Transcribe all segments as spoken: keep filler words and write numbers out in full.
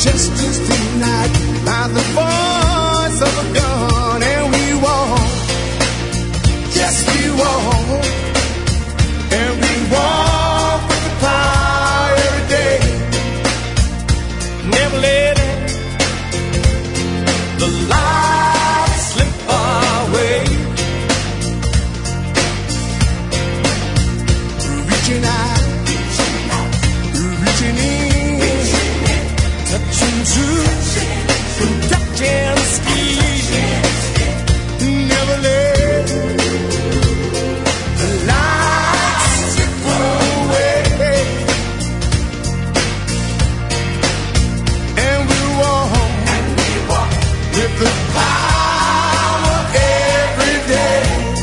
gestures tonight, by the voice of a gun, and we walk, yes we walk, and we walk with the power every day. Never let it, the light slip away. Reaching out, reaching in, touching truth, touching skin. Never let the light slip away. And we walk with the power every day.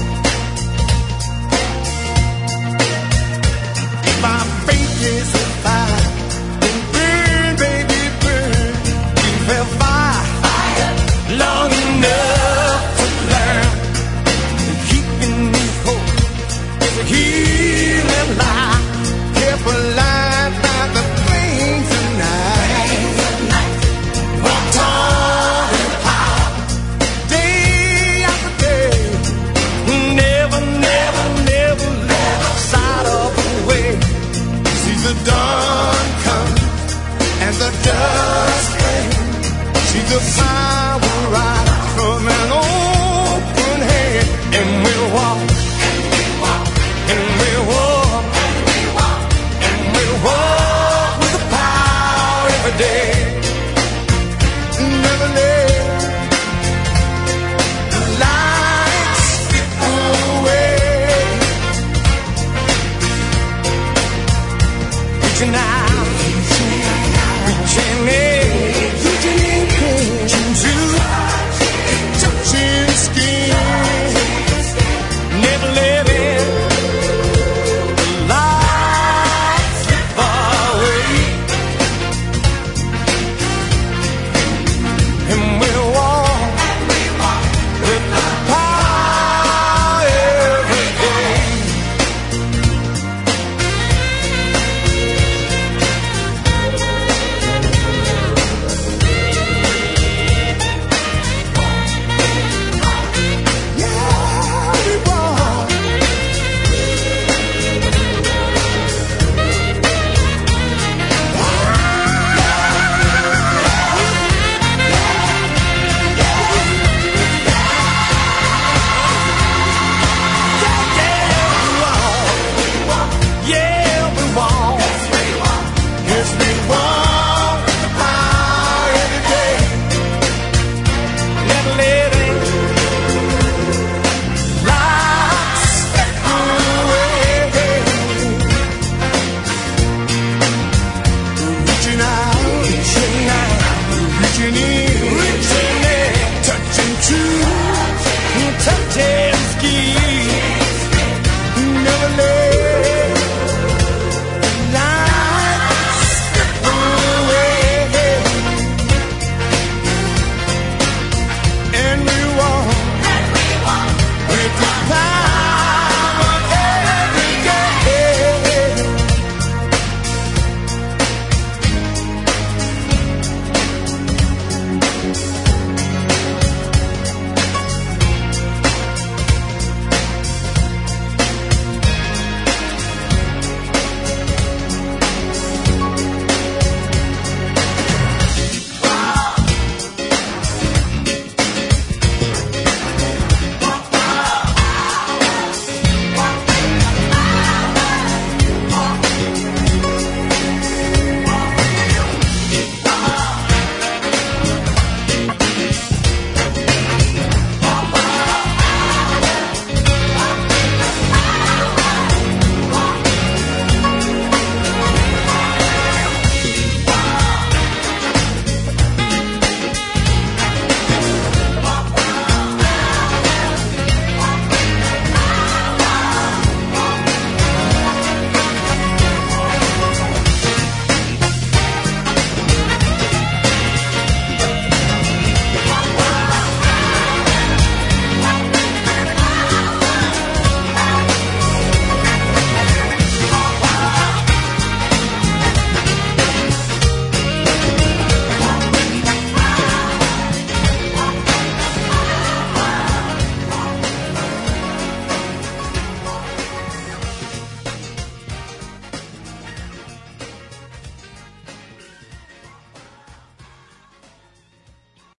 My faith is a fire, and burn, baby, burn. You felt fire long enough to learn. Keeping me whole is a healing light. Careful light by the flames of night. Walked on in power, day after day. Never, never, never left sight of the way. See the dawn come and the dusk fade. See the power rise from an open hand, and we'll walk, and we'll walk, and we'll walk with the power every day.